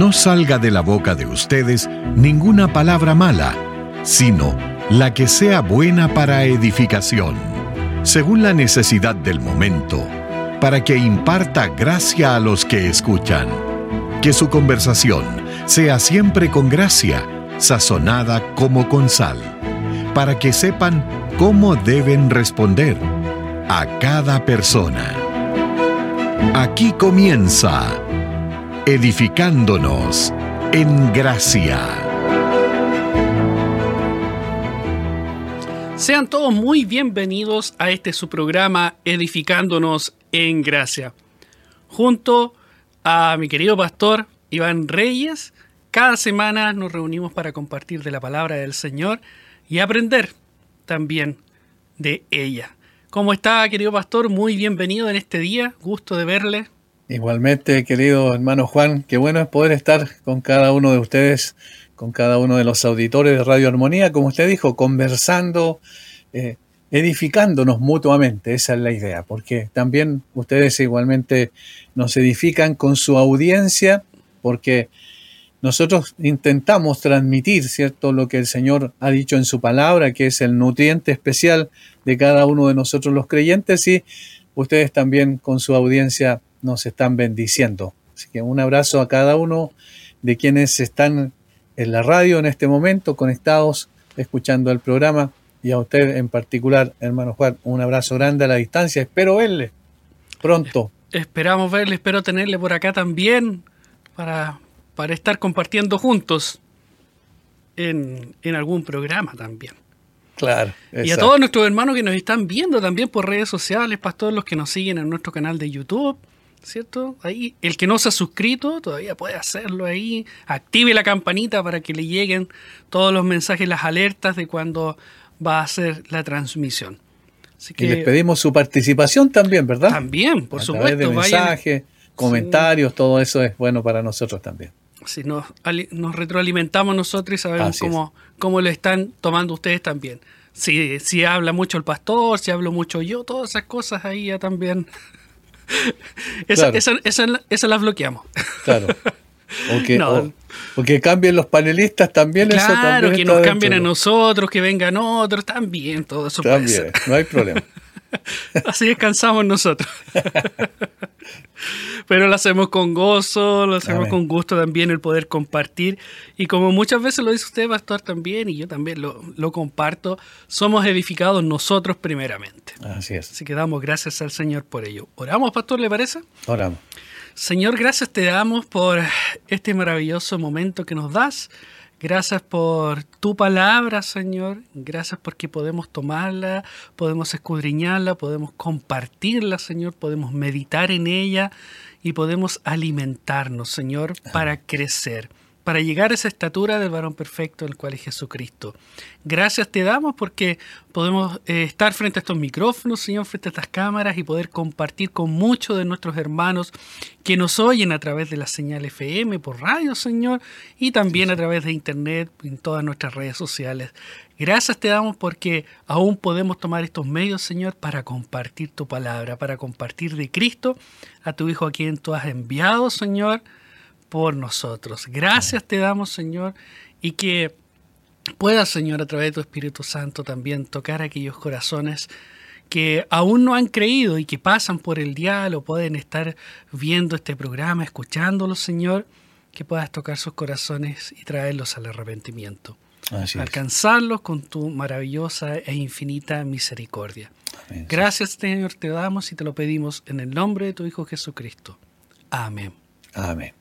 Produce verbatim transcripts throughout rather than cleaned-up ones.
no salga de la boca de ustedes ninguna palabra mala, sino la que sea buena para edificación, según la necesidad del momento, para que imparta gracia a los que escuchan. Que su conversación sea siempre con gracia, sazonada como con sal, para que sepan cómo deben responder a cada persona. Aquí comienza Edificándonos en Gracia. Sean todos muy bienvenidos a este su programa Edificándonos en Gracia. Junto a mi querido pastor Iván Reyes, cada semana nos reunimos para compartir de la palabra del Señor y aprender también de ella. ¿Cómo está, querido pastor? Muy bienvenido en este día, gusto de verle. Igualmente, querido hermano Juan, qué bueno es poder estar con cada uno de ustedes, con cada uno de los auditores de Radio Armonía, como usted dijo, conversando, eh, edificándonos mutuamente, esa es la idea, porque también ustedes igualmente nos edifican con su audiencia, porque nosotros intentamos transmitir, ¿cierto?, lo que el Señor ha dicho en su palabra, que es el nutriente especial de cada uno de nosotros los creyentes, y ustedes también con su audiencia nos están bendiciendo. Así que un abrazo a cada uno de quienes están en la radio en este momento, conectados, escuchando el programa, y a usted en particular, hermano Juan, un abrazo grande a la distancia. Espero verle pronto. Esperamos verle, espero tenerle por acá también para, para estar compartiendo juntos en, en algún programa también. Claro. Y a todos nuestros hermanos que nos están viendo también por redes sociales, pastor, los que nos siguen en nuestro canal de YouTube, ¿cierto? Ahí, el que no se ha suscrito todavía puede hacerlo ahí. Active la campanita para que le lleguen todos los mensajes, las alertas de cuando va a ser la transmisión. Así que, y les pedimos su participación también, ¿verdad? También, por a supuesto. Través de mensajes, vayan, comentarios, sí. Todo eso es bueno para nosotros también. Sí, nos, nos retroalimentamos nosotros y sabemos cómo, cómo lo están tomando ustedes también. Si, si habla mucho el pastor, si hablo mucho yo, todas esas cosas ahí ya también... Esa, claro. esa, esa, esa, esa las bloqueamos. Claro. O que, no. o, o que cambien los panelistas también. Claro, eso también que nos dentro. Cambien a nosotros, que vengan otros, también, todo eso también, puede ser. No hay problema. Así descansamos nosotros. Pero lo hacemos con gozo, lo hacemos Amén. Con gusto también el poder compartir. Y como muchas veces lo dice usted, pastor, también, y yo también lo, lo comparto, somos edificados nosotros primeramente. Así es. Así que damos gracias al Señor por ello. ¿Oramos, pastor, le parece? Oramos. Señor, gracias te damos por este maravilloso momento que nos das. Gracias por tu palabra, Señor. Gracias porque podemos tomarla, podemos escudriñarla, podemos compartirla, Señor. Podemos meditar en ella y podemos alimentarnos, Señor, para crecer, para llegar a esa estatura del varón perfecto, el cual es Jesucristo. Gracias te damos porque podemos eh, estar frente a estos micrófonos, Señor, frente a estas cámaras y poder compartir con muchos de nuestros hermanos que nos oyen a través de la señal F M, por radio, Señor, y también sí, sí. a través de internet, en todas nuestras redes sociales. Gracias te damos porque aún podemos tomar estos medios, Señor, para compartir tu palabra, para compartir de Cristo a tu Hijo a quien tú has enviado, Señor, por nosotros. Gracias te damos, Señor, y que puedas, Señor, a través de tu Espíritu Santo también tocar aquellos corazones que aún no han creído y que pasan por el dial o pueden estar viendo este programa, escuchándolo, Señor, que puedas tocar sus corazones y traerlos al arrepentimiento. Así alcanzarlos es. Con tu maravillosa e infinita misericordia. Amén. Gracias, Señor, te damos y te lo pedimos en el nombre de tu Hijo Jesucristo. Amén. Amén.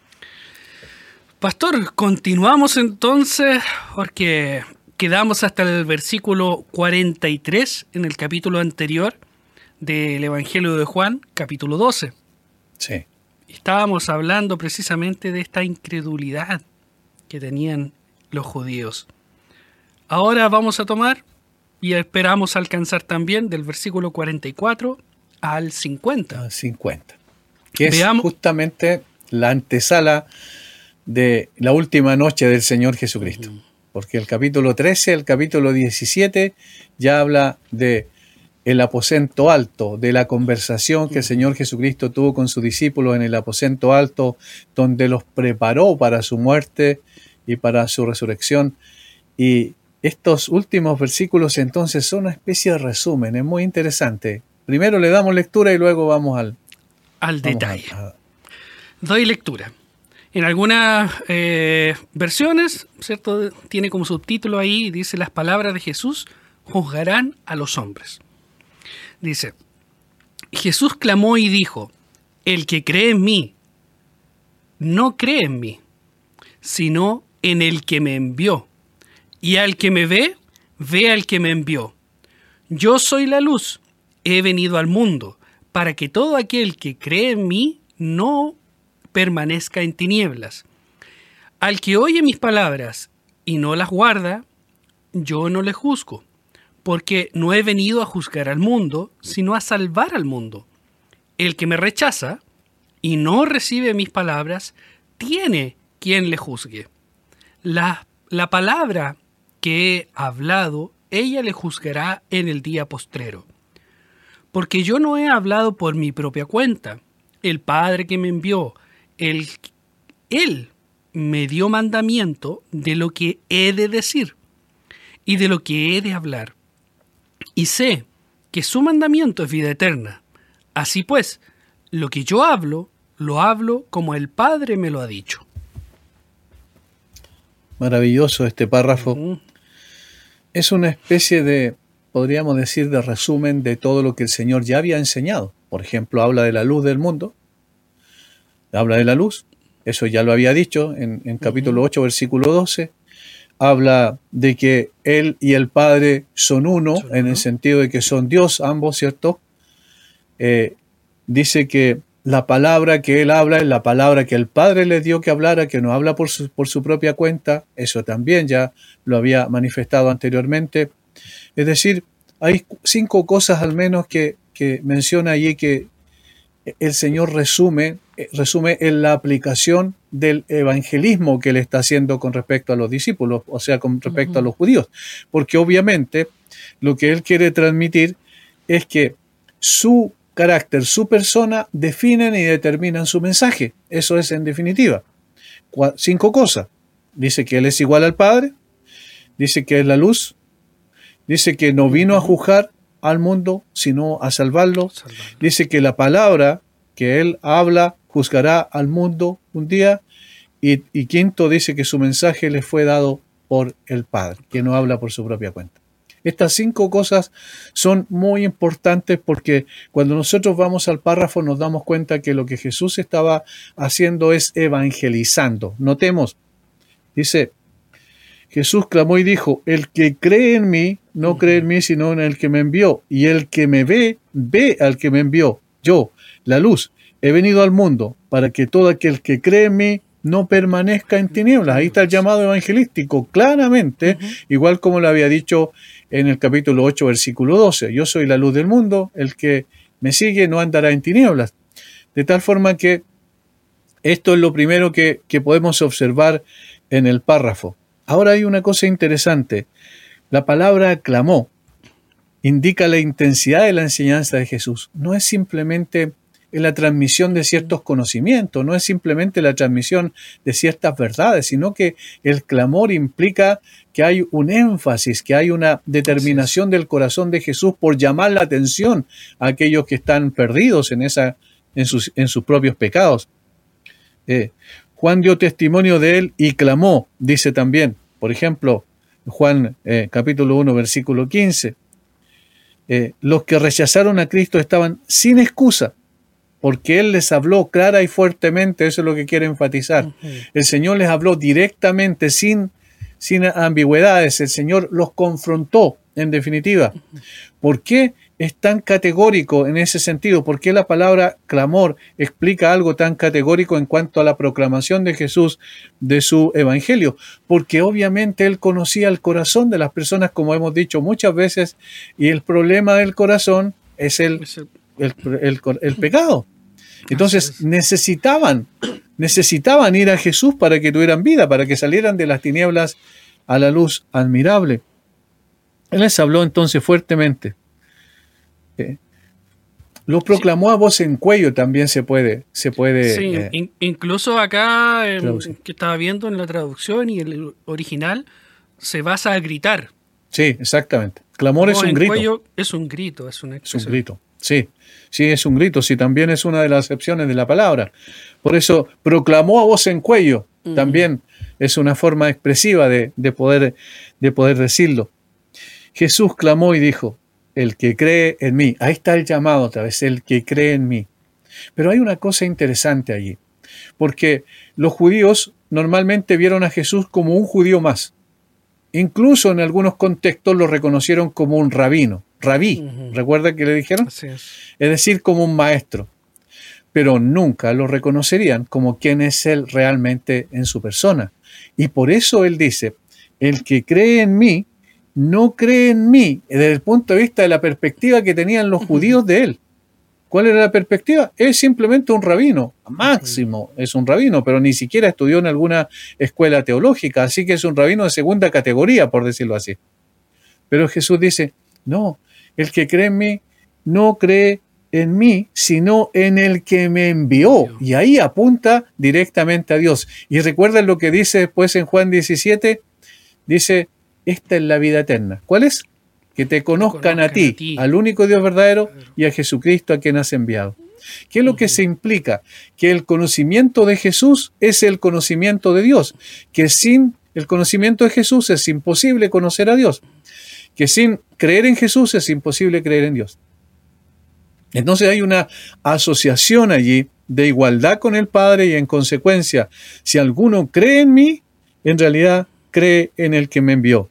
Pastor, continuamos entonces porque quedamos hasta el versículo cuarenta y tres en el capítulo anterior del Evangelio de Juan, capítulo doce. Sí. Estábamos hablando precisamente de esta incredulidad que tenían los judíos. Ahora vamos a tomar y esperamos alcanzar también del versículo cuarenta y cuatro al cincuenta. Al cincuenta. Que Veamos. Es justamente la antesala de la última noche del Señor Jesucristo. Uh-huh. Porque el capítulo trece, el capítulo diecisiete ya habla de el aposento alto, de la conversación que el Señor Jesucristo tuvo con sus discípulos en el aposento alto, donde los preparó para su muerte y para su resurrección. Y estos últimos versículos entonces son una especie de resumen, es muy interesante. Primero le damos lectura y luego vamos al, al vamos detalle. A, a... Doy lectura. En algunas eh, versiones, ¿cierto?, tiene como subtítulo ahí, dice: las palabras de Jesús juzgarán a los hombres. Dice: Jesús clamó y dijo: el que cree en mí, no cree en mí, sino en el que me envió. Y al que me ve, ve al que me envió. Yo soy la luz, he venido al mundo, para que todo aquel que cree en mí no permanezca en tinieblas. Al que oye mis palabras y no las guarda, yo no le juzgo, porque no he venido a juzgar al mundo, sino a salvar al mundo. El que me rechaza y no recibe mis palabras, tiene quien le juzgue. La, la palabra que he hablado, ella le juzgará en el día postrero. Porque yo no he hablado por mi propia cuenta. El Padre que me envió, él, él me dio mandamiento de lo que he de decir y de lo que he de hablar. Y sé que su mandamiento es vida eterna. Así pues, lo que yo hablo, lo hablo como el Padre me lo ha dicho. Maravilloso este párrafo. Uh-huh. Es una especie de, podríamos decir, de resumen de todo lo que el Señor ya había enseñado. Por ejemplo, habla de la luz del mundo. Habla de la luz. Eso ya lo había dicho en, en capítulo uh-huh. ocho, versículo doce. Habla de que Él y el Padre son uno, ¿son en uno? El sentido de que son Dios ambos, ¿cierto? Eh, dice que la palabra que Él habla es la palabra que el Padre le dio que hablara, que no habla por su, por su propia cuenta. Eso también ya lo había manifestado anteriormente. Es decir, hay cinco cosas al menos que, que menciona allí que el Señor resume, resume en la aplicación del evangelismo que Él está haciendo con respecto a los discípulos, o sea, con respecto uh-huh. a los judíos. Porque obviamente lo que Él quiere transmitir es que su carácter, su persona, definen y determinan su mensaje. Eso es en definitiva. Cinco cosas. Dice que Él es igual al Padre, dice que es la luz, dice que no vino a juzgar al mundo, sino a salvarlo. salvarlo. Dice que la palabra que Él habla juzgará al mundo un día. Y, y quinto, dice que su mensaje le fue dado por el Padre, que no habla por su propia cuenta. Estas cinco cosas son muy importantes porque cuando nosotros vamos al párrafo nos damos cuenta que lo que Jesús estaba haciendo es evangelizando. Notemos, dice, Jesús clamó y dijo: el que cree en mí, no cree en mí, sino en el que me envió. Y el que me ve, ve al que me envió. Yo, la luz, he venido al mundo para que todo aquel que cree en mí no permanezca en tinieblas. Ahí está el llamado evangelístico, claramente, uh-huh. igual como lo había dicho en el capítulo ocho, versículo doce. Yo soy la luz del mundo, el que me sigue no andará en tinieblas. De tal forma que esto es lo primero que, que podemos observar en el párrafo. Ahora hay una cosa interesante. La palabra clamó indica la intensidad de la enseñanza de Jesús. No es simplemente la transmisión de ciertos conocimientos, no es simplemente la transmisión de ciertas verdades, sino que el clamor implica que hay un énfasis, que hay una determinación del corazón de Jesús por llamar la atención a aquellos que están perdidos en, esa, en, sus, en sus propios pecados. Eh, Juan dio testimonio de él y clamó, dice también, por ejemplo, Juan eh, capítulo uno, versículo quince, eh, los que rechazaron a Cristo estaban sin excusa, porque Él les habló clara y fuertemente, eso es lo que quiere enfatizar. Uh-huh. El Señor les habló directamente, sin, sin ambigüedades, el Señor los confrontó, en definitiva. Uh-huh. ¿Por qué es tan categórico en ese sentido? ¿Por qué la palabra clamor explica algo tan categórico en cuanto a la proclamación de Jesús de su evangelio? Porque obviamente Él conocía el corazón de las personas, como hemos dicho muchas veces, y el problema del corazón es el, el, el, el, el pecado. Entonces necesitaban, necesitaban ir a Jesús para que tuvieran vida, para que salieran de las tinieblas a la luz admirable. Él les habló entonces fuertemente. Eh, lo proclamó sí. a voz en cuello, también se puede. Se puede sí, eh, in, incluso acá, eh, que estaba viendo en la traducción y el original, se basa a gritar. Sí, exactamente. Clamor es un grito. Cuello es un grito, es una expresión. Es un grito, sí. Sí, es un grito, sí, también es una de las acepciones de la palabra. Por eso, proclamó a voz en cuello, uh-huh. también es una forma expresiva de, de, poder, de poder decirlo. Jesús clamó y dijo, el que cree en mí, ahí está el llamado otra vez, el que cree en mí. Pero hay una cosa interesante allí, porque los judíos normalmente vieron a Jesús como un judío más. Incluso en algunos contextos lo reconocieron como un rabino, rabí, uh-huh. ¿recuerda que le dijeron? Así es. Es decir, como un maestro. Pero nunca lo reconocerían como quien es él realmente en su persona. Y por eso él dice, el que cree en mí, no cree en mí, desde el punto de vista de la perspectiva que tenían los uh-huh. judíos de él. ¿Cuál era la perspectiva? Es simplemente un rabino, máximo uh-huh. es un rabino, pero ni siquiera estudió en alguna escuela teológica, así que es un rabino de segunda categoría, por decirlo así. Pero Jesús dice, no, el que cree en mí, no cree en mí, sino en el que me envió. Y ahí apunta directamente a Dios. Y recuerden lo que dice después en Juan diecisiete, dice, esta es la vida eterna. ¿Cuál es? Que te conozcan, conozcan a, ti, a ti, al único Dios verdadero y a Jesucristo a quien has enviado. ¿Qué es lo uh-huh. que se implica? Que el conocimiento de Jesús es el conocimiento de Dios, que sin el conocimiento de Jesús es imposible conocer a Dios, que sin creer en Jesús es imposible creer en Dios. Entonces hay una asociación allí de igualdad con el Padre y en consecuencia, si alguno cree en mí, en realidad cree en el que me envió.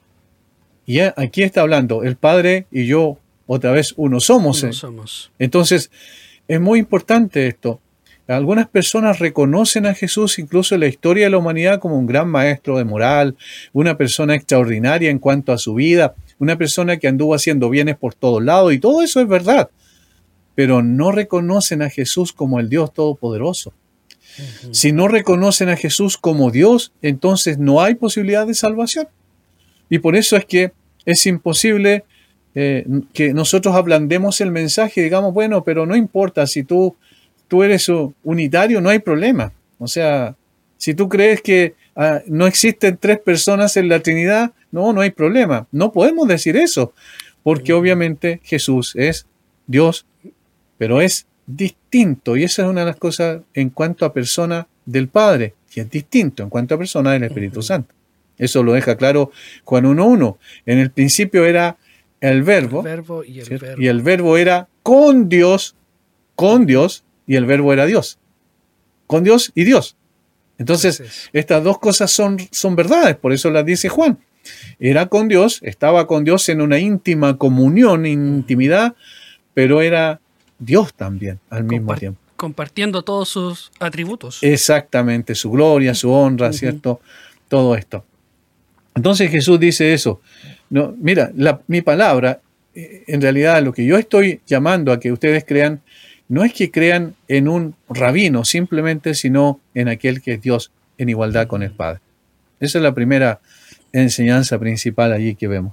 Y aquí está hablando, el Padre y yo, otra vez, uno somos. Uno somos. Entonces, es muy importante esto. Algunas personas reconocen a Jesús, incluso en la historia de la humanidad, como un gran maestro de moral, una persona extraordinaria en cuanto a su vida, una persona que anduvo haciendo bienes por todos lados, y todo eso es verdad. Pero no reconocen a Jesús como el Dios Todopoderoso. Uh-huh. Si no reconocen a Jesús como Dios, entonces no hay posibilidad de salvación. Y por eso es que es imposible eh, que nosotros ablandemos el mensaje y digamos, bueno, pero no importa, si tú, tú eres unitario, no hay problema. O sea, si tú crees que ah, no existen tres personas en la Trinidad, no, no hay problema. No podemos decir eso, porque obviamente Jesús es Dios, pero es distinto. Y esa es una de las cosas en cuanto a persona del Padre, que es distinto en cuanto a persona del Espíritu Santo. Eso lo deja claro Juan uno uno. En el principio era el verbo, el verbo, y, el verbo. y el verbo era con Dios, con Dios, y el verbo era Dios. Con Dios y Dios. Entonces, Entonces estas dos cosas son, son verdades, por eso las dice Juan. Era con Dios, estaba con Dios en una íntima comunión, intimidad, pero era Dios también al mismo Compart- tiempo. Compartiendo todos sus atributos. Exactamente, su gloria, su honra, uh-huh. ¿cierto? Todo esto. Entonces Jesús dice eso. No, mira, la, mi palabra, en realidad lo que yo estoy llamando a que ustedes crean, no es que crean en un rabino simplemente, sino en aquel que es Dios en igualdad con el Padre. Esa es la primera enseñanza principal allí que vemos.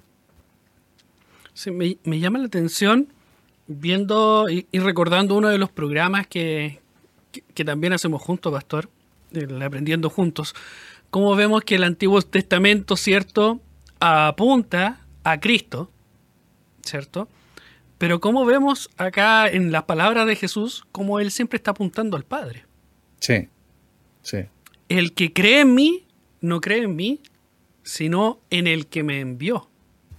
Sí, me, me llama la atención viendo y, y recordando uno de los programas que, que, que también hacemos juntos, Pastor, el Aprendiendo Juntos. Cómo vemos que el Antiguo Testamento, ¿cierto?, apunta a Cristo, ¿cierto? Pero cómo vemos acá en las palabras de Jesús, cómo Él siempre está apuntando al Padre. Sí, sí. El que cree en mí, no cree en mí, sino en el que me envió.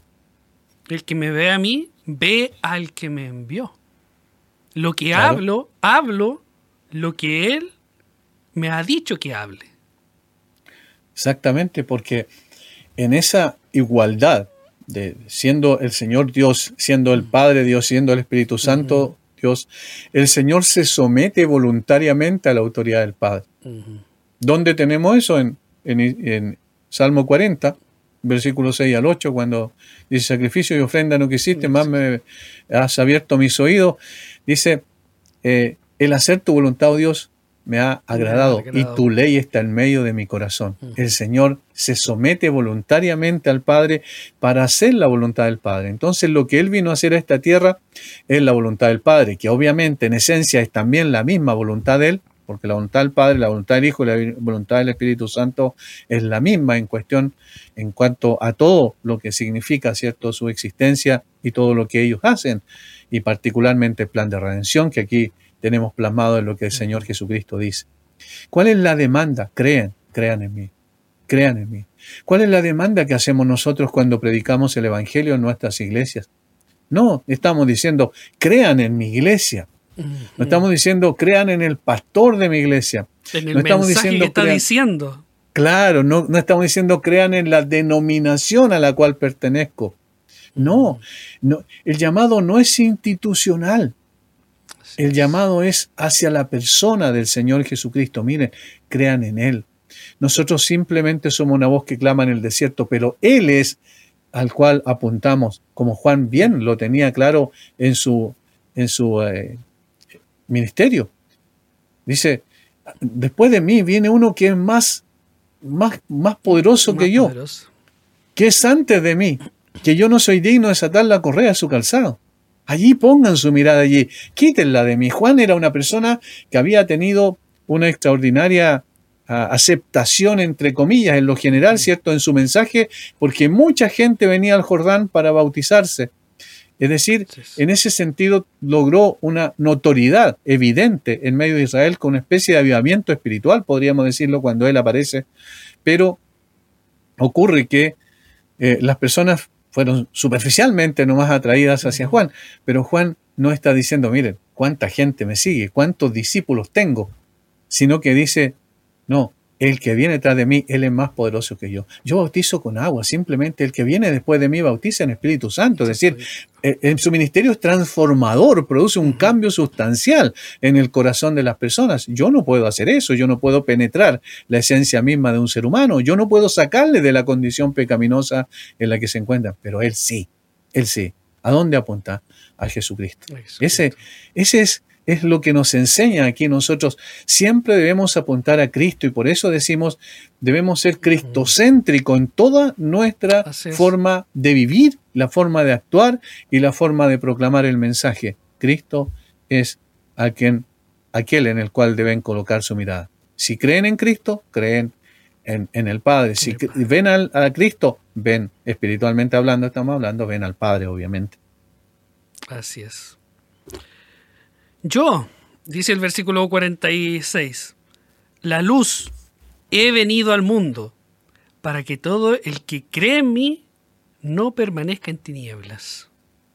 El que me ve a mí, ve al que me envió. Lo que claro. hablo, hablo lo que Él me ha dicho que hable. Exactamente, porque en esa igualdad de siendo el Señor Dios, siendo el Padre Dios, siendo el Espíritu Santo uh-huh. Dios, el Señor se somete voluntariamente a la autoridad del Padre. Uh-huh. ¿Dónde tenemos eso? En, en, en Salmo cuarenta, versículos seis al ocho, cuando dice, sacrificio y ofrenda no quisiste, uh-huh. más me has abierto mis oídos. Dice, eh, el hacer tu voluntad, oh Dios, me ha agradado, y tu ley está en medio de mi corazón. Uh-huh. El Señor se somete voluntariamente al Padre para hacer la voluntad del Padre. Entonces lo que Él vino a hacer a esta tierra es la voluntad del Padre, que obviamente en esencia es también la misma voluntad de Él, porque la voluntad del Padre, la voluntad del Hijo y la voluntad del Espíritu Santo es la misma en cuestión, en cuanto a todo lo que significa, ¿cierto?, su existencia y todo lo que ellos hacen, y particularmente el plan de redención que aquí tenemos plasmado en lo que el Señor Jesucristo dice. ¿Cuál es la demanda? Crean, crean en mí, crean en mí. ¿Cuál es la demanda que hacemos nosotros cuando predicamos el Evangelio en nuestras iglesias? No, estamos diciendo, crean en mi iglesia. No estamos diciendo, crean en el pastor de mi iglesia. En el no estamos mensaje diciendo, que está crean, diciendo. Claro, no, no estamos diciendo, crean en la denominación a la cual pertenezco. No, no, el llamado no es institucional. El llamado es hacia la persona del Señor Jesucristo. Miren, crean en Él. Nosotros simplemente somos una voz que clama en el desierto, pero Él es al cual apuntamos, como Juan bien lo tenía claro en su, en su eh, ministerio. Dice, después de mí viene uno que es más, más, más poderoso más que yo, poderoso. Que es antes de mí, que yo no soy digno de desatar la correa de su calzado. Allí pongan su mirada allí, quítenla de mí. Juan era una persona que había tenido una extraordinaria uh, aceptación, entre comillas, en lo general, ¿cierto?, en su mensaje, porque mucha gente venía al Jordán para bautizarse. Es decir, en ese sentido logró una notoriedad evidente en medio de Israel con una especie de avivamiento espiritual, podríamos decirlo, cuando él aparece. Pero ocurre que eh, las personas fueron superficialmente nomás atraídas hacia Juan, pero Juan no está diciendo, miren, cuánta gente me sigue, cuántos discípulos tengo, sino que dice, no, el que viene tras de mí, él es más poderoso que yo. Yo bautizo con agua, simplemente el que viene después de mí bautiza en Espíritu Santo. Es decir, en su ministerio es transformador, produce un cambio sustancial en el corazón de las personas. Yo no puedo hacer eso, yo no puedo penetrar la esencia misma de un ser humano, yo no puedo sacarle de la condición pecaminosa en la que se encuentra, pero él sí, él sí. ¿A dónde apunta? A Jesucristo. Jesucristo. Ese, ese es... Es lo que nos enseña aquí nosotros. Siempre debemos apuntar a Cristo y por eso decimos, debemos ser cristocéntricos en toda nuestra forma de vivir, la forma de actuar y la forma de proclamar el mensaje. Cristo es a quien, aquel en el cual deben colocar su mirada. Si creen en Cristo, creen en, en el Padre. Si el Padre. ven al, a Cristo, ven, espiritualmente hablando, estamos hablando, ven al Padre, obviamente. Así es. Yo, dice el versículo cuarenta y seis, la luz he venido al mundo para que todo el que cree en mí no permanezca en tinieblas.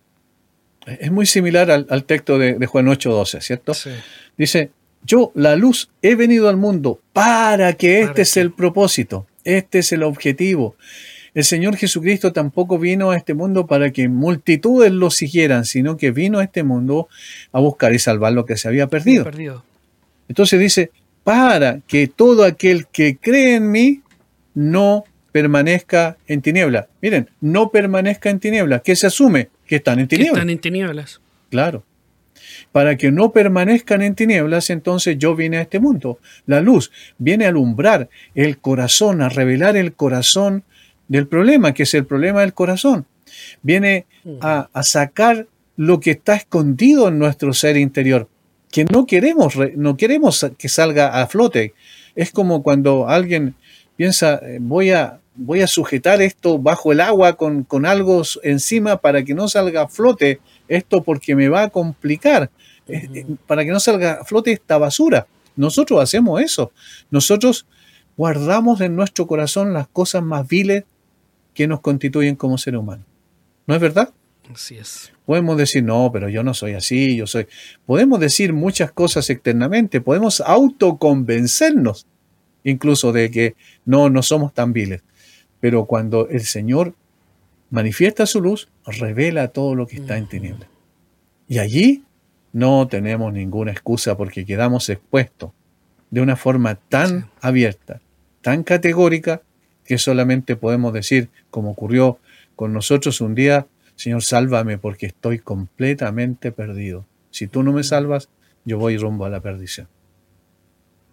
Es muy similar al, al texto de, de Juan ocho doce, ¿cierto? Sí. Dice, yo, la luz, he venido al mundo para que este ¿Para es qué? el propósito, este es el objetivo. El Señor Jesucristo tampoco vino a este mundo para que multitudes lo siguieran, sino que vino a este mundo a buscar y salvar lo que se había perdido. perdido. Entonces dice, para que todo aquel que cree en mí no permanezca en tinieblas. Miren, no permanezca en tinieblas. ¿Qué se asume? Que están en tinieblas. Que están en tinieblas. Claro. Para que no permanezcan en tinieblas, entonces yo vine a este mundo. La luz viene a alumbrar el corazón, a revelar el corazón del problema, que es el problema del corazón. Viene a, a sacar lo que está escondido en nuestro ser interior, que no queremos, no queremos que salga a flote. Es como cuando alguien piensa, voy a, voy a sujetar esto bajo el agua con, con algo encima para que no salga a flote esto porque me va a complicar, uh-huh. para que no salga a flote esta basura. Nosotros hacemos eso. Nosotros guardamos en nuestro corazón las cosas más viles que nos constituyen como ser humano. ¿No es verdad? Así es. Podemos decir, no, pero yo no soy así, yo soy... Podemos decir muchas cosas externamente, podemos autoconvencernos incluso de que no, no somos tan viles. Pero cuando el Señor manifiesta su luz, revela todo lo que está en tinieblas. Y allí no tenemos ninguna excusa porque quedamos expuestos de una forma tan sí. abierta, tan categórica, que solamente podemos decir, como ocurrió con nosotros un día, Señor, sálvame porque estoy completamente perdido. Si tú no me salvas, yo voy rumbo a la perdición.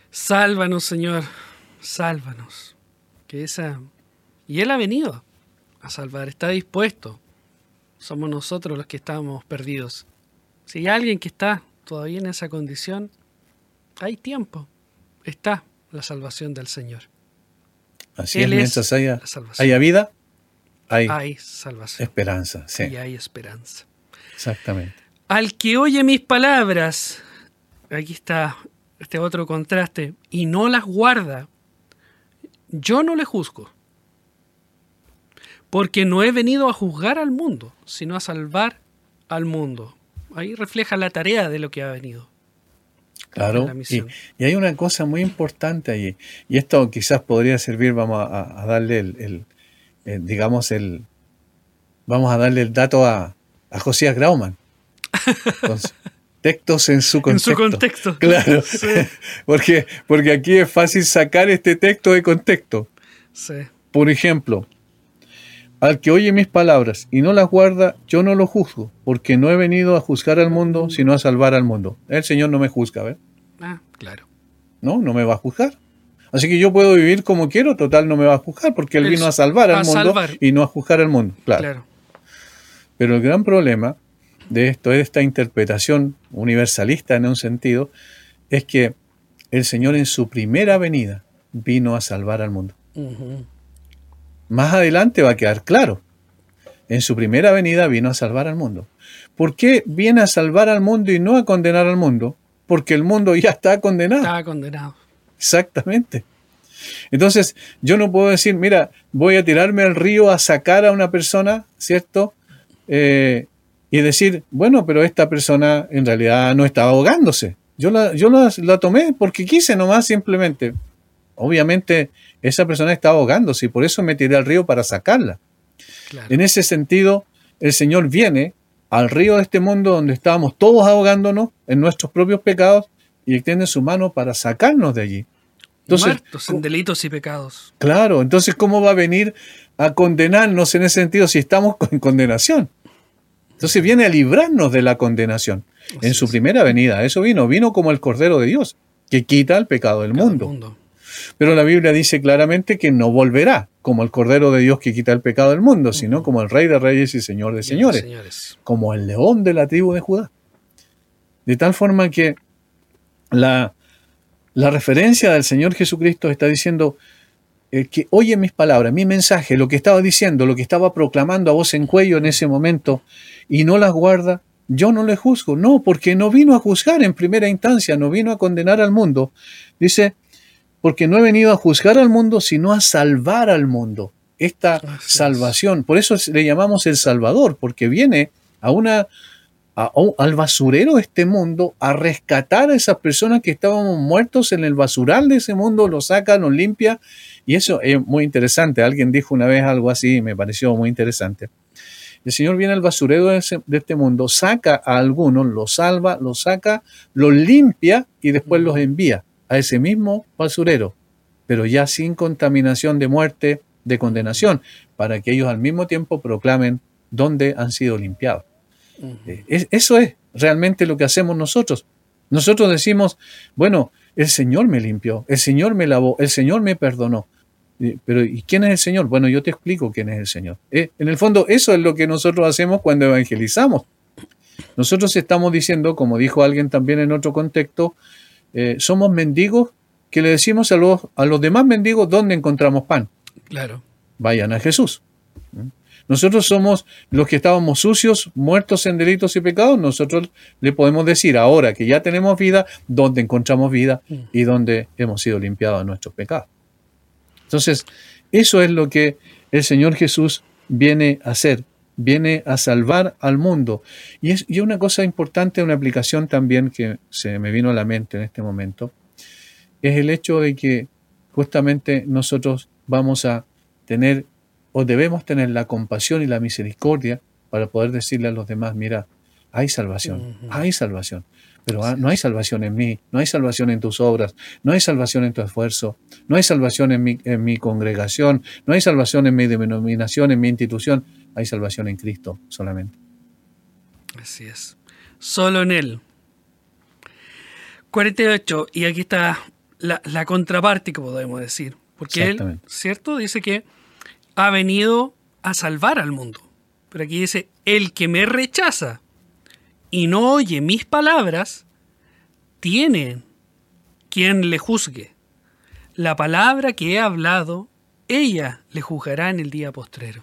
Sálvanos, Señor, sálvanos. Que esa... Y Él ha venido a salvar, está dispuesto. Somos nosotros los que estamos perdidos. Si hay alguien que está todavía en esa condición, hay tiempo. Está la salvación del Señor. Así Él es, mientras es haya, la salvación. haya vida, hay, Hay salvación. esperanza. Sí, Y hay esperanza. exactamente. Al que oye mis palabras, aquí está este otro contraste, y no las guarda, yo no le juzgo. Porque no he venido a juzgar al mundo, sino a salvar al mundo. Ahí refleja la tarea de lo que ha venido. Claro, La y, misión. y hay una cosa muy importante allí, y esto quizás podría servir, vamos a, a darle el, el- el, digamos, el, vamos a darle el dato a, a Josías Grauman, con su- textos en su En contexto. su contexto. Claro, Sí, porque, porque aquí es fácil sacar este texto de contexto. sí. Por ejemplo, al que oye mis palabras y no las guarda, yo no lo juzgo, porque no he venido a juzgar al mundo, sino a salvar al mundo. El Señor no me juzga, ¿ver? Ah, claro. No, no me va a juzgar. Así que yo puedo vivir como quiero, total no me va a juzgar, porque Él Él vino a salvar a al mundo salvar. y no a juzgar al mundo. Claro. Claro. Pero el gran problema de esto, de esta interpretación universalista en un sentido, es que el Señor en su primera venida vino a salvar al mundo. Ujú. Más adelante va a quedar claro. En su primera venida vino a salvar al mundo. ¿Por qué viene a salvar al mundo y no a condenar al mundo? Porque el mundo ya está condenado. Estaba condenado. Exactamente. Entonces, yo no puedo decir, mira, voy a tirarme al río a sacar a una persona, ¿cierto? Eh, y decir, bueno, pero esta persona en realidad no estaba ahogándose. Yo la, yo la, la tomé porque quise nomás simplemente. Obviamente, esa persona estaba ahogándose y por eso me tiré al río para sacarla. Claro. En ese sentido, el Señor viene al río de este mundo donde estábamos todos ahogándonos en nuestros propios pecados y extiende su mano para sacarnos de allí. Entonces, Muertos en delitos y pecados. claro, entonces ¿cómo va a venir a condenarnos en ese sentido si estamos en condenación? Entonces viene a librarnos de la condenación. Así En su es. primera venida, eso vino, vino como el Cordero de Dios, que quita el pecado del Cada mundo. Pero la Biblia dice claramente que no volverá como el Cordero de Dios que quita el pecado del mundo, sino Ujú. como el Rey de Reyes y Señor de Y Señores, señores. como el león de la tribu de Judá. De tal forma que la, la referencia del Señor Jesucristo está diciendo eh, que oye mis palabras, mi mensaje, lo que estaba diciendo, lo que estaba proclamando a voz en cuello en ese momento, y no las guarda, yo no le juzgo. No, porque no vino a juzgar en primera instancia, no vino a condenar al mundo. Dice, porque no he venido a juzgar al mundo, sino a salvar al mundo. Esta Así es. salvación, por eso le llamamos el Salvador, porque viene a una, a- a- al basurero de este mundo a rescatar a esas personas que estábamos muertos en el basural de ese mundo, los saca, los limpia, y eso es muy interesante. Alguien dijo una vez algo así y me pareció muy interesante. El Señor viene al basurero de, ese- de este mundo, saca a algunos, los salva, los saca, los limpia y después los envía a ese mismo basurero, pero ya sin contaminación de muerte, de condenación, para que ellos al mismo tiempo proclamen dónde han sido limpiados. Ujú. Eh, es- Eso es realmente lo que hacemos nosotros. Nosotros decimos, bueno, el Señor me limpió, el Señor me lavó, el Señor me perdonó. Eh, Pero ¿y quién es el Señor? Bueno, yo te explico quién es el Señor. Eh, en el fondo, eso es lo que nosotros hacemos cuando evangelizamos. Nosotros estamos diciendo, como dijo alguien también en otro contexto, eh, somos mendigos que le decimos a los, a los demás mendigos dónde encontramos pan. Claro. Vayan a Jesús. ¿Mm? Nosotros somos los que estábamos sucios, muertos en delitos y pecados. Nosotros le podemos decir ahora que ya tenemos vida, dónde encontramos vida Mm. y dónde hemos sido limpiados de nuestros pecados. Entonces, eso es lo que el Señor Jesús viene a hacer, viene a salvar al mundo. Y es y una cosa importante, una aplicación también que se me vino a la mente en este momento, es el hecho de que justamente nosotros vamos a tener o debemos tener la compasión y la misericordia para poder decirle a los demás, mira, hay salvación, Ujú. hay salvación, pero ah, Así no hay es. salvación en mí, no hay salvación en tus obras, no hay salvación en tu esfuerzo, no hay salvación en mi, en mi congregación, no hay salvación en mi denominación, en mi institución, hay salvación en Cristo solamente. Así es. Solo en Él. cuarenta y ocho. Y aquí está la, la contraparte, que podemos decir. Porque él, ¿cierto? Dice que ha venido a salvar al mundo. Pero aquí dice, el que me rechaza y no oye mis palabras, tiene quien le juzgue. La palabra que he hablado, ella le juzgará en el día postrero.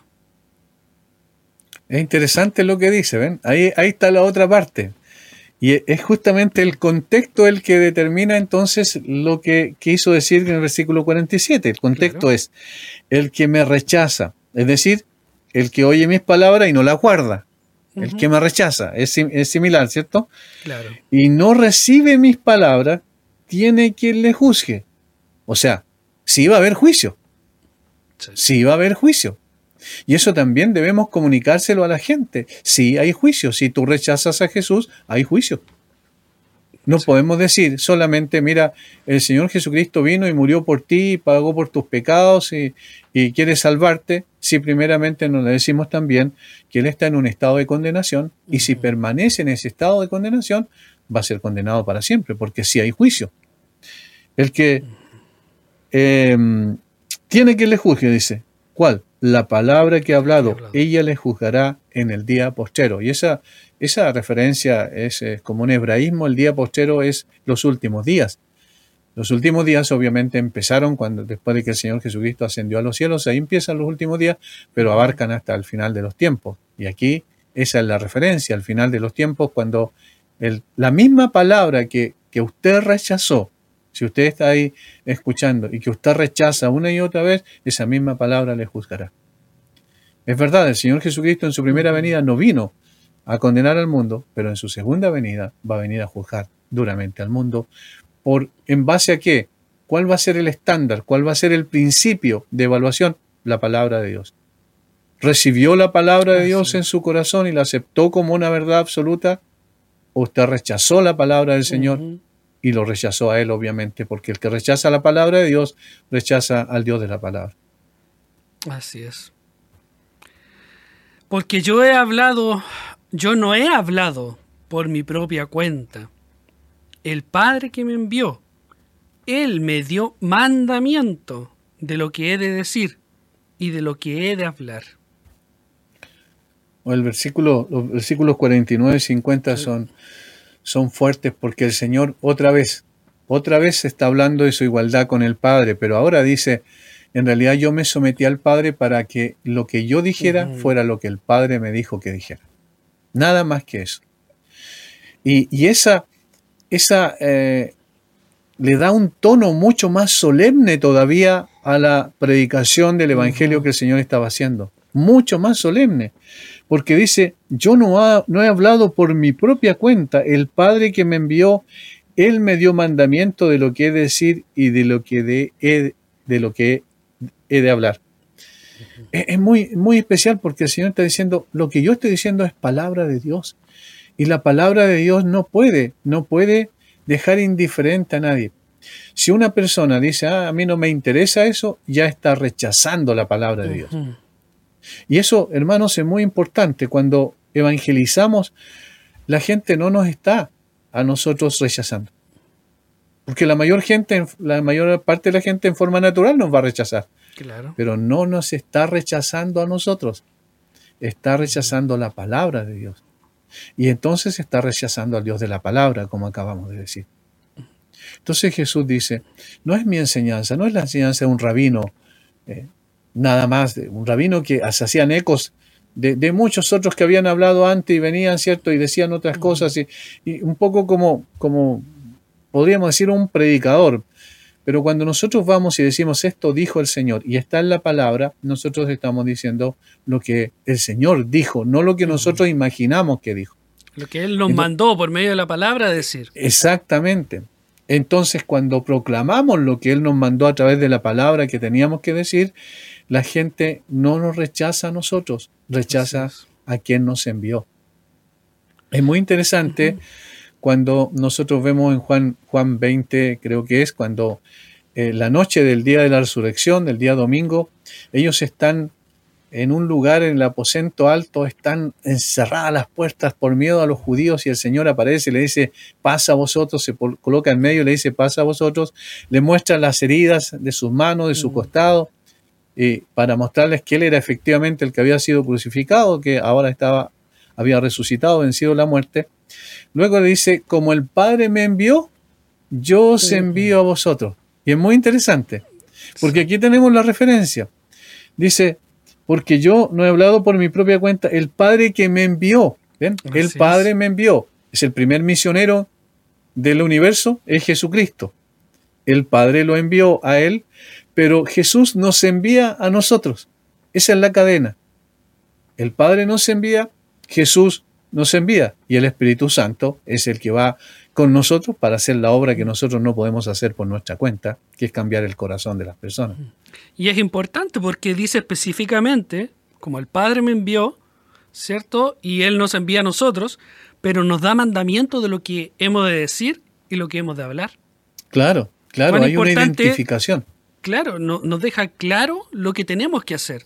Es interesante lo que dice, ¿ven? Ahí, ahí está la otra parte. Y es justamente el contexto el que determina entonces lo que quiso decir en el versículo cuarenta y siete. El contexto claro. es el que me rechaza, es decir, el que oye mis palabras y no las guarda. Uh-huh. El que me rechaza, es, es similar, ¿cierto? Claro. Y no recibe mis palabras, tiene quien le juzgue. O sea, sí va a haber juicio. Sí, sí va a haber juicio. Y eso también debemos comunicárselo a la gente. Sí hay juicio. Si tú rechazas a Jesús, hay juicio. No sí. podemos decir solamente, mira, el Señor Jesucristo vino y murió por ti, y pagó por tus pecados y, y quiere salvarte. Si primeramente nos le decimos también que Él está en un estado de condenación uh-huh. y si permanece en ese estado de condenación, va a ser condenado para siempre, porque sí hay juicio. El que eh, tiene que le juzgue, dice. ¿Cuál? La palabra que ha hablado, hablado, ella le juzgará en el día postrero. Y esa, esa referencia es, es como un hebraísmo, el día postrero es los últimos días. Los últimos días obviamente empezaron cuando después de que el Señor Jesucristo ascendió a los cielos, ahí empiezan los últimos días, pero abarcan hasta el final de los tiempos. Y aquí esa es la referencia, al final de los tiempos, cuando el, la misma palabra que, que usted rechazó, si usted está ahí escuchando y que usted rechaza una y otra vez, esa misma palabra le juzgará. Es verdad, el Señor Jesucristo en su primera venida no vino a condenar al mundo, pero en su segunda venida va a venir a juzgar duramente al mundo. ¿Por en base a qué? ¿Cuál va a ser el estándar? ¿Cuál va a ser el principio de evaluación? La palabra de Dios. ¿Recibió la palabra de Dios en su corazón y la aceptó como una verdad absoluta? ¿O usted rechazó la palabra del Señor? Uh-huh. Y lo rechazó a Él, obviamente, porque el que rechaza la palabra de Dios, rechaza al Dios de la palabra. Así es. Porque yo he hablado, yo no he hablado por mi propia cuenta. El Padre que me envió, Él me dio mandamiento de lo que he de decir y de lo que he de hablar. El versículo, los versículos cuarenta y nueve y cincuenta son... son fuertes porque el Señor otra vez, otra vez está hablando de su igualdad con el Padre, pero ahora dice, en realidad yo me sometí al Padre para que lo que yo dijera uh-huh. fuera lo que el Padre me dijo que dijera. Nada más que eso. Y, y esa, esa eh, le da un tono mucho más solemne todavía a la predicación del Evangelio uh-huh. que el Señor estaba haciendo. Mucho más solemne. Porque dice, yo no, ha, no he hablado por mi propia cuenta, el Padre que me envió, Él me dio mandamiento de lo que he de decir y de lo que de, he, de, lo que he de hablar. Uh-huh. Es, es muy, muy especial porque el Señor está diciendo, lo que yo estoy diciendo es palabra de Dios. Y la palabra de Dios no puede, no puede dejar indiferente a nadie. Si una persona dice, ah, a mí no me interesa eso, ya está rechazando la palabra de Dios. Uh-huh. Y eso, hermanos, es muy importante. Cuando evangelizamos, la gente no nos está a nosotros rechazando. Porque la mayor gente, la mayor parte de la gente en forma natural nos va a rechazar. Claro. Pero no nos está rechazando a nosotros. Está rechazando la palabra de Dios. Y entonces está rechazando al Dios de la palabra, como acabamos de decir. Entonces Jesús dice, no es mi enseñanza, no es la enseñanza de un rabino, eh, nada más, de un rabino que se hacían ecos de, de muchos otros que habían hablado antes y venían, ¿cierto? Y decían otras cosas, y, y un poco como, como, podríamos decir, un predicador. Pero cuando nosotros vamos y decimos esto dijo el Señor y está en la palabra, nosotros estamos diciendo lo que el Señor dijo, no lo que nosotros imaginamos que dijo. Lo que Él nos Entonces, mandó por medio de la palabra a decir. Exactamente. Entonces, cuando proclamamos lo que Él nos mandó a través de la palabra que teníamos que decir, la gente no nos rechaza a nosotros, rechaza a quien nos envió. Es muy interesante uh-huh. cuando nosotros vemos en Juan, Juan veinte, creo que es, cuando eh, la noche del día de la resurrección, del día domingo, ellos están en un lugar en el aposento alto, están encerradas las puertas por miedo a los judíos, y el Señor aparece y le dice, pasa a vosotros, se coloca en medio y le dice, pasa a vosotros, le muestra las heridas de sus manos, de su costado, y para mostrarles que Él era efectivamente el que había sido crucificado, que ahora estaba, había resucitado, vencido la muerte. Luego le dice, como el Padre me envió, yo os envío a vosotros. Y es muy interesante, porque aquí tenemos la referencia. Dice, porque yo no he hablado por mi propia cuenta, el Padre que me envió, ¿ven? El Padre me envió. Es el primer misionero del universo, es Jesucristo. El Padre lo envió a Él, pero Jesús nos envía a nosotros. Esa es la cadena. El Padre nos envía, Jesús nos envía, y el Espíritu Santo es el que va con nosotros para hacer la obra que nosotros no podemos hacer por nuestra cuenta, que es cambiar el corazón de las personas. Y es importante porque dice específicamente, como el Padre me envió, ¿cierto? Y Él nos envía a nosotros, pero nos da mandamiento de lo que hemos de decir y lo que hemos de hablar. Claro, claro, hay una identificación. Claro, no, nos deja claro lo que tenemos que hacer.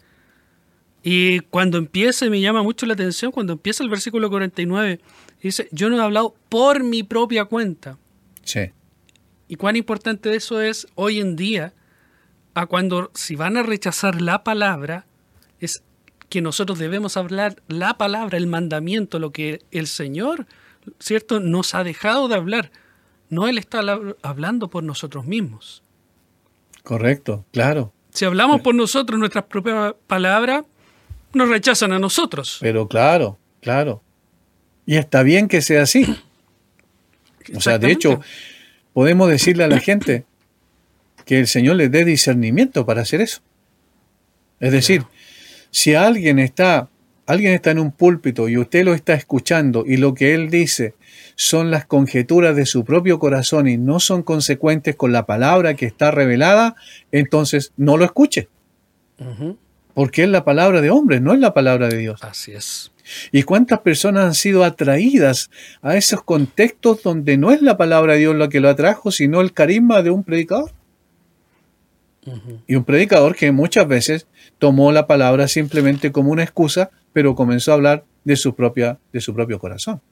Y cuando empieza, me llama mucho la atención, cuando empieza el versículo cuarenta y nueve, dice, yo no he hablado por mi propia cuenta. Sí. Y cuán importante eso es hoy en día, a cuando si van a rechazar la palabra, es que nosotros debemos hablar la palabra, el mandamiento, lo que el Señor, ¿cierto?, nos ha dejado de hablar. No Él está hablando por nosotros mismos. Correcto, claro. Si hablamos por nosotros nuestras propias palabras, nos rechazan a nosotros. Pero claro, claro. Y está bien que sea así. O sea, de hecho, podemos decirle a la gente que el Señor les dé discernimiento para hacer eso. Es decir, claro, si alguien está, alguien está en un púlpito y usted lo está escuchando y lo que él dice son las conjeturas de su propio corazón y no son consecuentes con la palabra que está revelada, entonces no lo escuche. Uh-huh. Porque es la palabra de hombres, no es la palabra de Dios. Así es. ¿Y cuántas personas han sido atraídas a esos contextos donde no es la palabra de Dios la que lo atrajo, sino el carisma de un predicador? Uh-huh. Y un predicador que muchas veces tomó la palabra simplemente como una excusa, pero comenzó a hablar de su propia, de su propio corazón.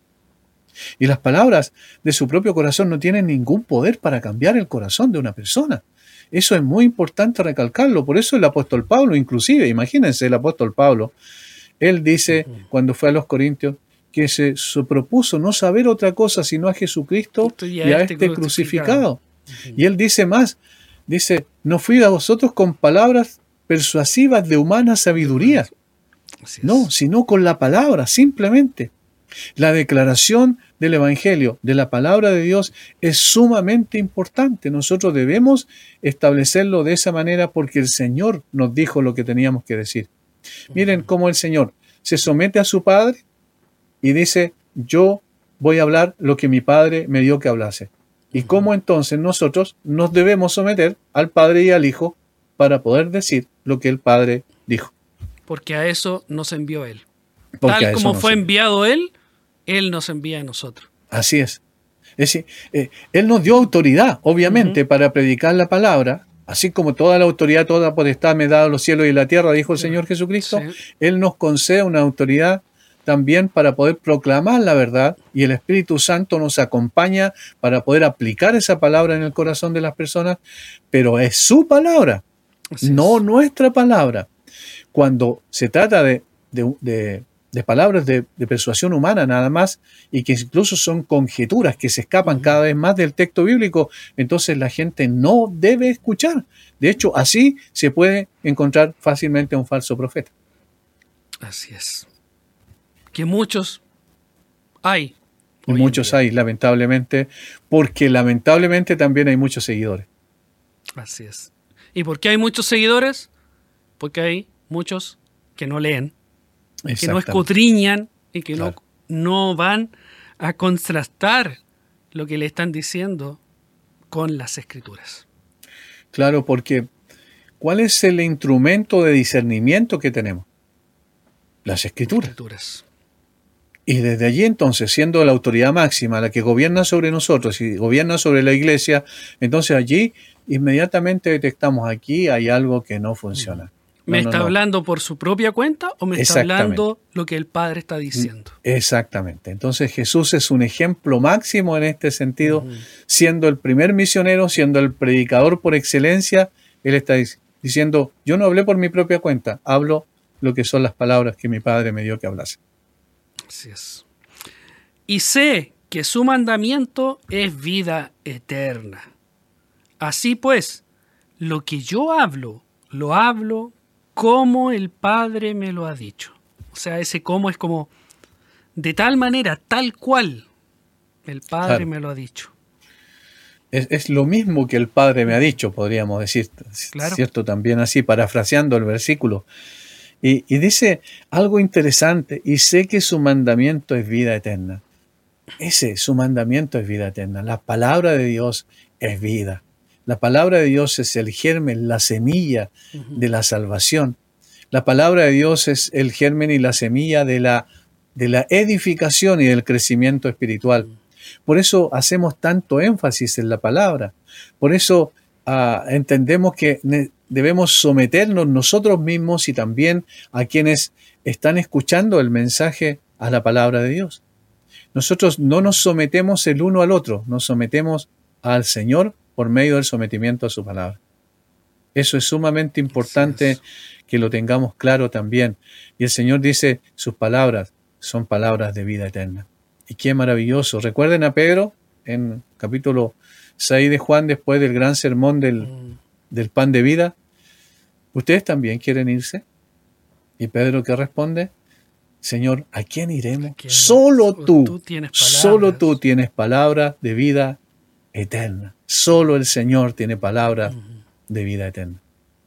Y las palabras de su propio corazón no tienen ningún poder para cambiar el corazón de una persona. Eso es muy importante recalcarlo. Por eso el apóstol Pablo, inclusive, imagínense el apóstol Pablo, él dice, uh-huh, cuando fue a los Corintios, que se, se propuso no saber otra cosa sino a Jesucristo y a este crucificado. crucificado. Uh-huh. Y él dice más, dice, no fui a vosotros con palabras persuasivas de humana sabiduría. No, sino con la palabra, simplemente. La declaración del Evangelio, de la palabra de Dios, es sumamente importante. Nosotros debemos establecerlo de esa manera porque el Señor nos dijo lo que teníamos que decir. Miren cómo el Señor se somete a su Padre y dice, yo voy a hablar lo que mi Padre me dio que hablase. Y cómo entonces nosotros nos debemos someter al Padre y al Hijo para poder decir lo que el Padre dijo. Porque a eso nos envió Él. Porque Tal como fue enviado Él, Él nos envía a nosotros. Así es. Es decir, eh, Él nos dio autoridad, obviamente, uh-huh, para predicar la palabra, así como toda la autoridad, toda potestad me da los cielos y la tierra, dijo el Señor Jesucristo. Sí. Él nos concede una autoridad también para poder proclamar la verdad, y el Espíritu Santo nos acompaña para poder aplicar esa palabra en el corazón de las personas, pero es su palabra, así no es. Nuestra palabra. Cuando se trata de, de, de, de palabras de, de persuasión humana nada más, y que incluso son conjeturas que se escapan cada vez más del texto bíblico, entonces la gente no debe escuchar. De hecho, así se puede encontrar fácilmente a un falso profeta. Así es. Que muchos hay. Y muchos hay, lamentablemente, porque lamentablemente también hay muchos seguidores. Así es. ¿Y por qué hay muchos seguidores? Porque hay muchos que no leen, que no escudriñan y que claro. no, no van a contrastar lo que le están diciendo con las Escrituras. Claro, porque ¿cuál es el instrumento de discernimiento que tenemos? Las Escrituras. Escrituras. Y desde allí entonces, siendo la autoridad máxima, la que gobierna sobre nosotros y gobierna sobre la iglesia, entonces allí inmediatamente detectamos aquí hay algo que no funciona. ¿Me no, está no. hablando por su propia cuenta o me está hablando lo que el Padre está diciendo? Exactamente. Entonces Jesús es un ejemplo máximo en este sentido, Ujú. siendo el primer misionero, siendo el predicador por excelencia. Él está dic- diciendo, yo no hablé por mi propia cuenta, hablo lo que son las palabras que mi Padre me dio que hablase. Así es. Y sé que su mandamiento es vida eterna. Así pues, lo que yo hablo, lo hablo como el Padre me lo ha dicho. O sea, ese cómo es como de tal manera, tal cual el Padre Claro. me lo ha dicho. Es, es lo mismo que el Padre me ha dicho, podríamos decir, Claro. ¿cierto? También así, parafraseando el versículo. Y, y dice algo interesante, y sé que su mandamiento es vida eterna. Ese, su mandamiento es vida eterna. La palabra de Dios es vida. La palabra de Dios es el germen, la semilla Ujú. de la salvación. La palabra de Dios es el germen y la semilla de la, de la edificación y del crecimiento espiritual. Por eso hacemos tanto énfasis en la palabra. Por eso ah, entendemos que ne- debemos someternos nosotros mismos y también a quienes están escuchando el mensaje a la palabra de Dios. Nosotros no nos sometemos el uno al otro, nos sometemos al Señor por medio del sometimiento a su palabra. Eso es sumamente importante Así que lo tengamos claro también. Y el Señor dice, sus palabras son palabras de vida eterna. Y qué maravilloso. Recuerden a Pedro en capítulo seis de Juan, después del gran sermón del, Mm. del pan de vida. ¿Ustedes también quieren irse? Y Pedro, ¿qué responde? Señor, ¿a quién iremos? ¿A quién? Solo Solo tú, tú tienes solo palabras. tú tienes palabras de vida eterna. Solo el Señor tiene palabras Ujú. de vida eterna.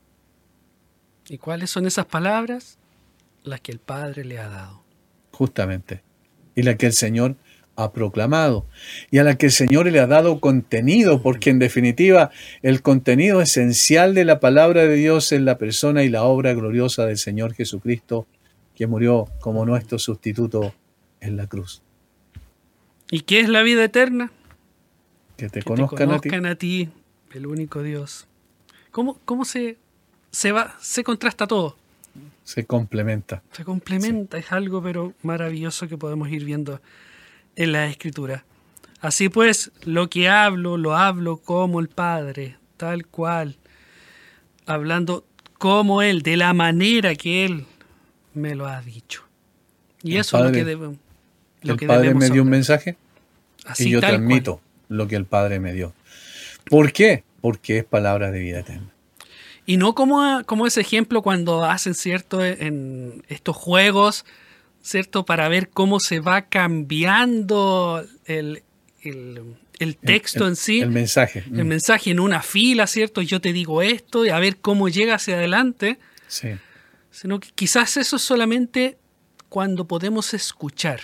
¿Y cuáles son esas palabras? Las que el Padre le ha dado. Justamente. Y la que el Señor ha proclamado. Y a la que el Señor le ha dado contenido, porque en definitiva el contenido esencial de la palabra de Dios es la persona y la obra gloriosa del Señor Jesucristo, que murió como nuestro sustituto en la cruz. ¿Y qué es la vida eterna? Que te Que conozcan, te a ti. conozcan a ti, el único Dios. ¿Cómo, cómo se, se va, se contrasta todo? Se complementa. Se complementa, es algo pero maravilloso que podemos ir viendo en la Escritura. Así pues, lo que hablo, lo hablo como el Padre, tal cual, hablando como Él, de la manera que Él me lo ha dicho. Y El eso es lo Padre- que debemos. Lo El que Padre debemos me dio un hablar. mensaje Así, y yo tal transmito cual. lo que el Padre me dio. ¿Por qué? Porque es palabra de vida eterna. Y no como, como ese ejemplo cuando hacen, ¿cierto?, en estos juegos, ¿cierto?, para ver cómo se va cambiando el, el, el texto El- en sí, El mensaje. el Mm, mensaje en una fila, ¿cierto? Yo te digo esto y a ver cómo llega hacia adelante, sí. sino que quizás eso es solamente cuando podemos escuchar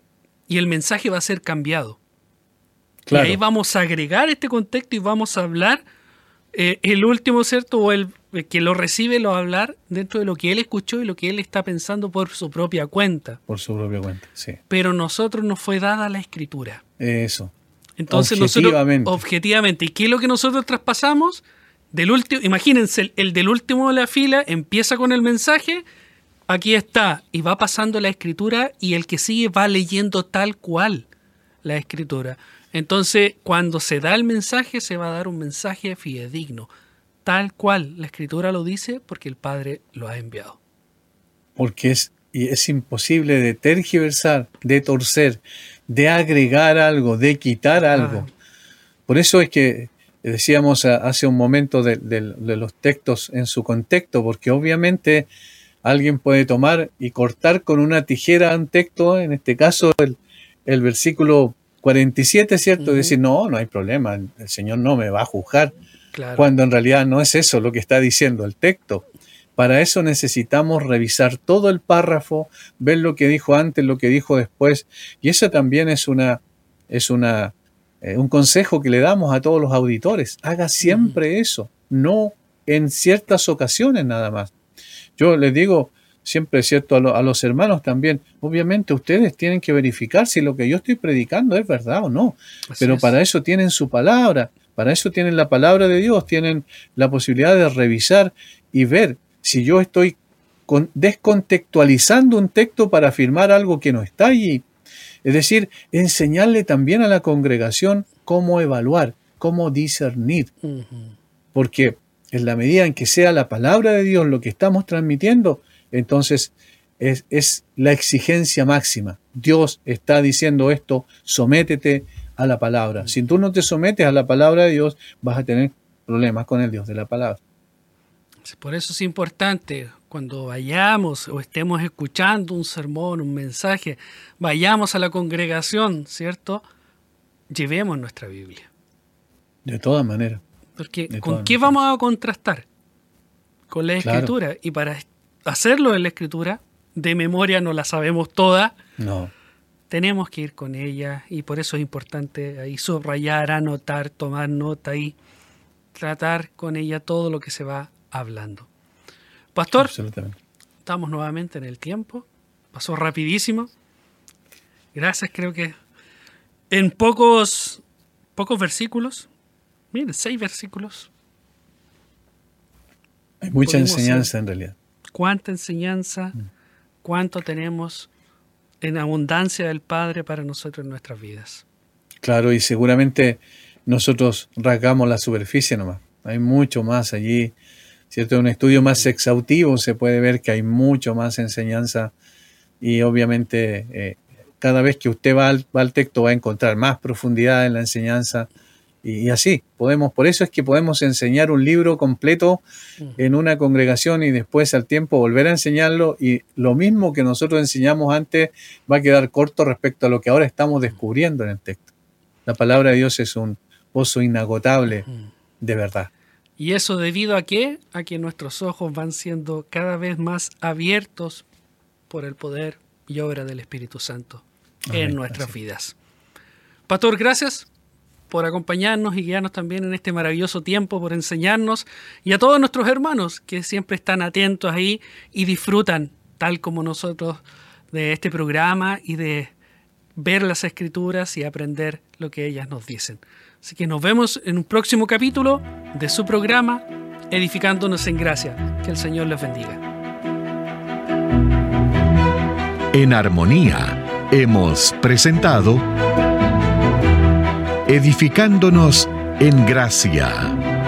y el mensaje va a ser cambiado. Claro. Y ahí vamos a agregar este contexto y vamos a hablar eh, el último, ¿cierto? O el, el que lo recibe lo va a hablar dentro de lo que él escuchó y lo que él está pensando por su propia cuenta. Por su propia cuenta. Sí. Pero nosotros nos fue dada la escritura. Eso. Entonces Objetivamente. nosotros, objetivamente, ¿y qué es lo que nosotros traspasamos? Del último, imagínense, el, el del último de la fila empieza con el mensaje, aquí está, y va pasando la escritura, y el que sigue va leyendo tal cual la escritura. Entonces, cuando se da el mensaje, se va a dar un mensaje fidedigno, tal cual la escritura lo dice, porque el Padre lo ha enviado. Porque es, y es imposible de tergiversar, de torcer, de agregar algo, de quitar algo. Ah. Por eso es que decíamos a- hace un momento de, de- de los textos en su contexto, porque obviamente alguien puede tomar y cortar con una tijera un texto, en este caso el, el versículo cuarenta y siete, ¿cierto? Ujú. Y decir, no, no hay problema, el, el Señor no me va a juzgar, Claro. cuando en realidad no es eso lo que está diciendo el texto. Para eso necesitamos revisar todo el párrafo, ver lo que dijo antes, lo que dijo después, y eso también es una, es una, eh, un consejo que le damos a todos los auditores. Haga siempre eso, no en ciertas ocasiones nada más. Yo les digo siempre, cierto, a, lo- a los hermanos también, obviamente ustedes tienen que verificar si lo que yo estoy predicando es verdad o no, Así pero es. para eso tienen su palabra, para eso tienen la palabra de Dios, tienen la posibilidad de revisar y ver si yo estoy con, descontextualizando un texto para afirmar algo que no está allí? Es decir, enseñarle también a la congregación cómo evaluar, cómo discernir. Uh-huh. Porque en la medida en que sea la palabra de Dios lo que estamos transmitiendo, entonces es, es la exigencia máxima. Dios está diciendo esto, sométete a la palabra. Si tú no te sometes a la palabra de Dios, vas a tener problemas con el Dios de la palabra. Por eso es importante, cuando vayamos o estemos escuchando un sermón, un mensaje, vayamos a la congregación, ¿cierto? Llevemos nuestra Biblia. De todas maneras. Porque ¿con qué vamos a contrastar? Con la Escritura. Claro. Y para hacerlo en la Escritura, de memoria no la sabemos toda. No. Tenemos que ir con ella, y por eso es importante ahí subrayar, anotar, tomar nota y tratar con ella todo lo que se va hablando. Pastor, estamos nuevamente en el tiempo. Pasó rapidísimo. Gracias, creo que en pocos, pocos versículos. Miren, seis versículos. Hay mucha enseñanza en realidad. Cuánta enseñanza, mm. cuánto tenemos en abundancia del Padre para nosotros en nuestras vidas. Claro, y seguramente nosotros rasgamos la superficie nomás. Hay mucho más allí, ¿cierto? En un estudio más exhaustivo se puede ver que hay mucho más enseñanza, y obviamente eh, cada vez que usted va al, va al texto va a encontrar más profundidad en la enseñanza, y, y así podemos. Por eso es que podemos enseñar un libro completo en una congregación y después al tiempo volver a enseñarlo, y lo mismo que nosotros enseñamos antes va a quedar corto respecto a lo que ahora estamos descubriendo en el texto. La palabra de Dios es un pozo inagotable de verdad. ¿Y eso debido a qué? A que nuestros ojos van siendo cada vez más abiertos por el poder y obra del Espíritu Santo en Amén, nuestras así. vidas. Pastor, gracias por acompañarnos y guiarnos también en este maravilloso tiempo, por enseñarnos, y a todos nuestros hermanos que siempre están atentos ahí y disfrutan, tal como nosotros, de este programa y de ver las Escrituras y aprender lo que ellas nos dicen. Así que nos vemos en un próximo capítulo de su programa, Edificándonos en Gracia. Que el Señor les bendiga. En Armonía hemos presentado Edificándonos en Gracia.